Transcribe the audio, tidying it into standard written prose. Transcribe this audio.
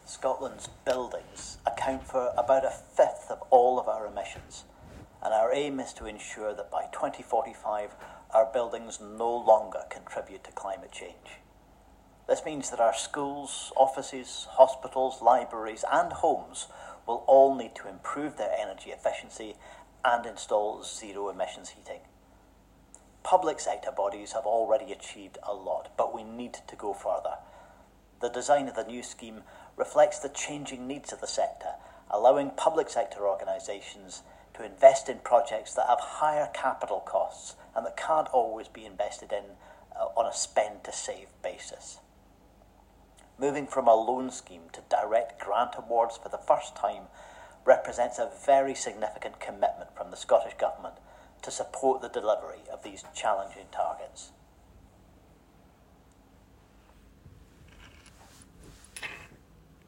Scotland's buildings account for about a fifth of all of our emissions, and our aim is to ensure that by 2045 our buildings no longer contribute to climate change. This means that our schools, offices, hospitals, libraries and homes will all need to improve their energy efficiency and install zero emissions heating. Public sector bodies have already achieved a lot, but we need to go further. The design of the new scheme reflects the changing needs of the sector, allowing public sector organisations to invest in projects that have higher capital costs and that can't always be invested in on a spend-to-save basis. Moving from a loan scheme to direct grant awards for the first time represents a very significant commitment from the Scottish Government to support the delivery of these challenging targets.